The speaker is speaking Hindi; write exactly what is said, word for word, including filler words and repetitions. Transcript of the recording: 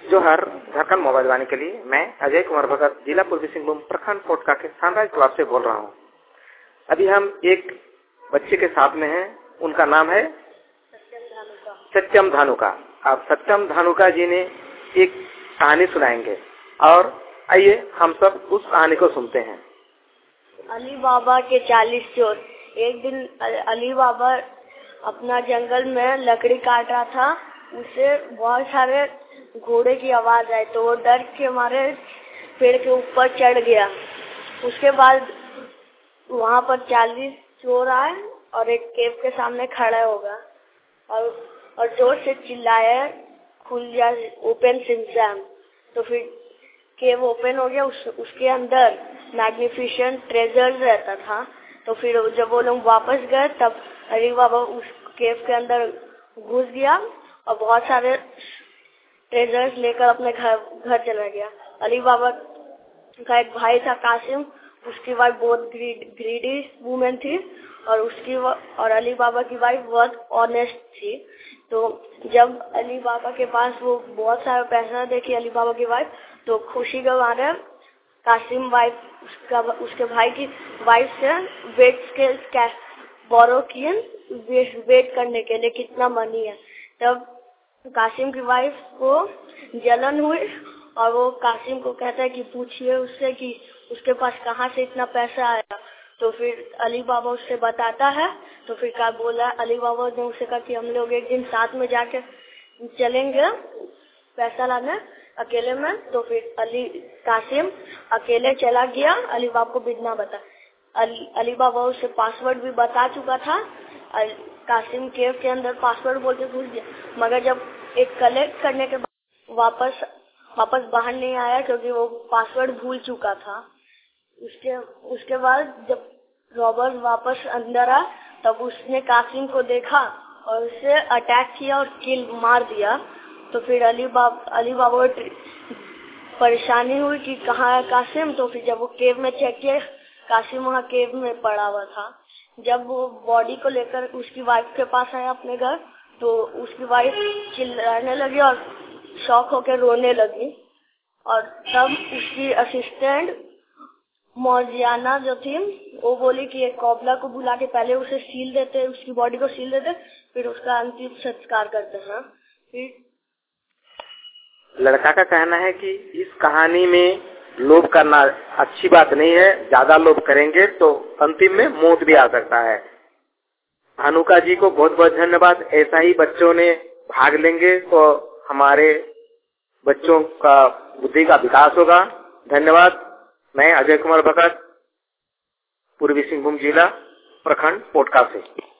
जोहर झारखंड मोबाइल वाणी के लिए मैं अजय कुमार भगत जिला पूर्वी सिंहभूम प्रखंड पोटका के सनराइज क्लब से बोल रहा हूँ। अभी हम एक बच्चे के साथ में हैं, उनका नाम है सत्यम धानुका। अब सत्यम धानुका जी ने एक कहानी सुनाएंगे और आइए हम सब उस कहानी को सुनते हैं। अली बाबा के चालीस चोर। एक दिन अली बाबा अपना जंगल में लकड़ी काट रहा था, उसे बहुत सारे घोड़े की आवाज आई तो वो डर के मारे पेड़ के ऊपर चढ़ गया। उसके बाद वहाँ पर चालीस चोर आए और एक केव के सामने खड़ा हो गया और और जोर से चिल्लाया, खुल जा, ओपन सिमसैम। तो फिर केव ओपन हो गया। उस, उसके अंदर मैग्निफिसेंट ट्रेजर रहता था। तो फिर जब वो लोग वापस गए तब अली बाबा उस केव के अंदर घुस गया और बहुत सारे ट्रेजर्स लेकर अपने घर घर चला गया। अली बाबा का एक भाई था कासिम, उसकी वाइफ बहुत ग्रीडी वुमेन थी और उसकी और अली बाबा की वाइफ बहुत ऑनेस्ट थी। तो जब अली बाबा के पास वो बहुत सारा पैसा देखी अली बाबा की वाइफ, तो खुशी के मारे कासिम वाइफ उसका उसके भाई की वाइफ से वेट स्केल बोरो किए वेट करने के लिए कितना मनी है। तब कासिम की वाइफ को जलन हुई और वो कासिम को कहता है कि पूछिए उससे कि उसके पास कहाँ से इतना पैसा आया। तो फिर अली बाबा उससे बताता है। तो फिर क्या बोला अली बाबा ने उससे कहा कि हम लोग एक दिन साथ में जाके चलेंगे पैसा लाने अकेले में। तो फिर अली कासिम अकेले चला गया, अली बाबा को बिना बता। अली, अली बाबा उसे पासवर्ड भी बता चुका था। कासिम केव के अंदर पासवर्ड बोल के घुस गया, मगर जब एक कलेक्ट करने के बाद वापस वापस बाहर नहीं आया क्योंकि वो पासवर्ड भूल चुका था। उसके उसके बाद जब रॉबर्स वापस अंदर आया तब उसने कासिम को देखा और उसे अटैक किया और किल मार दिया। तो फिर अली बाबा अली बाबा को परेशानी हुई कि कहाँ है कासिम। तो फिर जब वो केव में चेक किया, कासिम वहाँ केव में पड़ा हुआ था। जब वो बॉडी को लेकर उसकी वाइफ के पास आया अपने घर, तो उसकी वाइफ चिल्लाने लगी और शॉक होकर रोने लगी। और तब उसकी असिस्टेंट मौजियाना जो थी वो बोली कि एक कौबला को बुला के पहले उसे सील देते, उसकी बॉडी को सील देते, फिर उसका अंतिम संस्कार करते हैं। फिर लड़का का कहना है कि इस कहानी में लोभ करना अच्छी बात नहीं है, ज्यादा लोभ करेंगे तो अंतिम में मौत भी आ सकता है। धानुका जी को बहुत बहुत धन्यवाद। ऐसा ही बच्चों ने भाग लेंगे तो हमारे बच्चों का बुद्धि का विकास होगा। धन्यवाद। मैं अजय कुमार भगत, पूर्वी सिंहभूम जिला प्रखंड पोटका से।